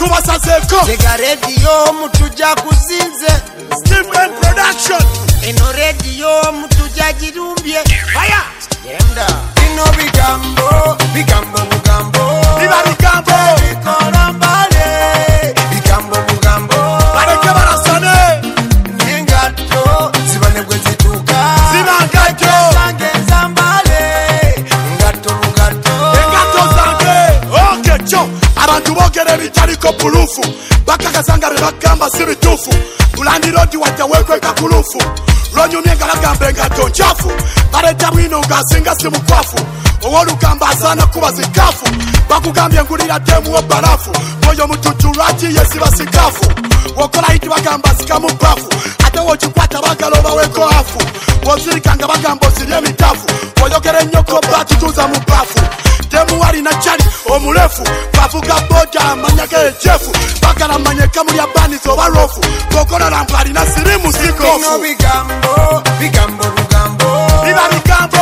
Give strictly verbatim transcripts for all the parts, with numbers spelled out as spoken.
tubasazeko Tega radio mutuja kuzinze Steam and Production Eno radio mutuja jirumbye Fire Yenda Ino bigambo Bigambo mugambo Biba bigambo Bikorambale Bigambo mugambo Bareke barasane Nengato Zibanebwe zituka Zibangato Zange zambale Ngato mugato Engato zange Okay cho Abantu bogere bitariko pulufu Bakakasanga rebakamba sibitufu Bulandi rodi watawekwe kakulufu Ronyo mienga lagambe ngato nchafu Bareta mwino ngasinga simu kwafu Owolu kamba sana kuba zikafu Bakugambye ngulira demu wa barafu Moyo mututuraji yesi basikafu Wokola hiti bagamba sikamu bafu Ate wojukwata bagaloba weko hafu Wozirikanga bagambo zirie mitafu Woyogere nyoko batu tuza mubafu Demu wali na chali omulefu Bavuga boda manyage jefu Bakala manyeka muli abani zoba rofu Wokola rampari na sirimu zikofu Ino bigambo Bigambo mugambo Biba bigambo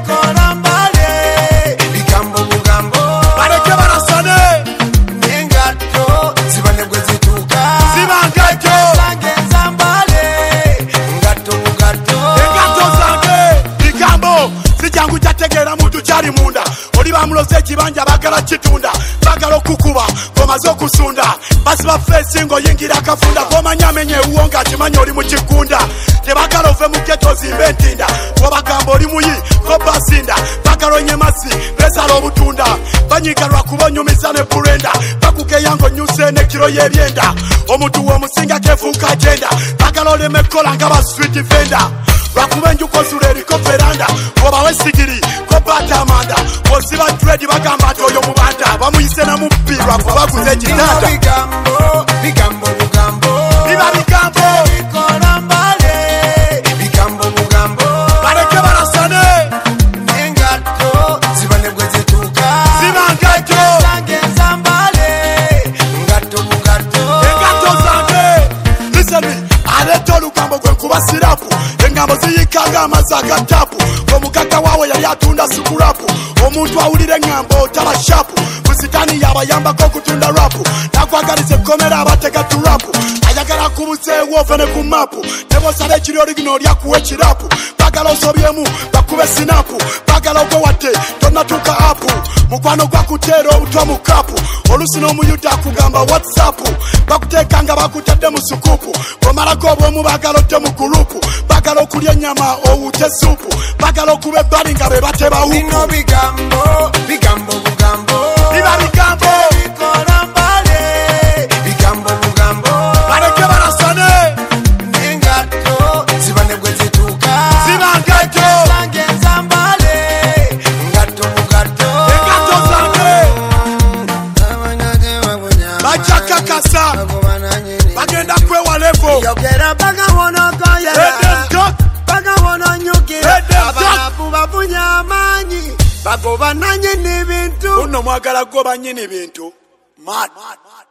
Bikorambale Bigambo mugambo Bareke barasane Nengato Zibanebwe zituka Zibangato Zange zambale Ngato mugato Engato zange Bigambo Zijangu jategera mutu chari munda Oli bamuloze kibanja bagala kitunda Bagala kukuba Goma zo kusunda Basi bafesi ngo yingira kafunda Goma nyamenye uonga timanyo oli mchikunda Tebagala ove muketo zimbe ntinda Wabagambo oli muyi Koba sinda Bagalo nyemasi Besalo obutunda Banyigalwa kubonyumizane pulenda Bakuke yango nyuse kilo yebyenda Omutu wo musinga kefuka agenda Bagalo ole mekola ngaba sweet vendor Bakubenju kozule liko veranda Koba wesigiri Kobata amanda Kosiba dread bagamba toyo mubanda Bamuyise na mupirwa kubaguze jitanda Bigambo Bigambo mugambo Biba bigambo Bikorambale Bigambo mugambo Bareke barasane Nengato Zibanebwe zituka Zibangato Zange zambale Ngato mugato Engato zange Listen me Areto lugambo gwe kuba sirapu Engambo ziyikanga amazaga tapu Omukaka wawe yali atunda sukurapu Omuntu awulire ngambo taba shapu Musitani yabayamba ko kutunda rapu Nakwagalize komera abatega turapu Ayagala kubuse wovene ku mapu Nebo sale chiri original ya kuwe chirapu Bagala osobyemu bakube sinapu Bagala ogwe wate tonna tuka apu Mukwano gwa kutero utwa mukapu Olusino muyuda kugamba whatsapp Bakutekanga bakutadde musukupu Komala gobo mu bagala otte mu gurupu Bagala okulya nyama owute supu Bagala okube bali nga be bateba upu Bino bigambo Bigambo mugambo Biba bigambo Bikorambale Bigambo mugambo Bareke barasane Nengato Zibanebwe zituka Zibangato Zange zambale Ngato mugato Engato zange Bachaka kasa Bagenda kwewa levo Yogera baga wonogo yera Eden dot Baga wono nyukira Eden Abanapu bafunya amanyi Bagoba nanye n'ebintu Uno mwagala goba nyini bintu Mad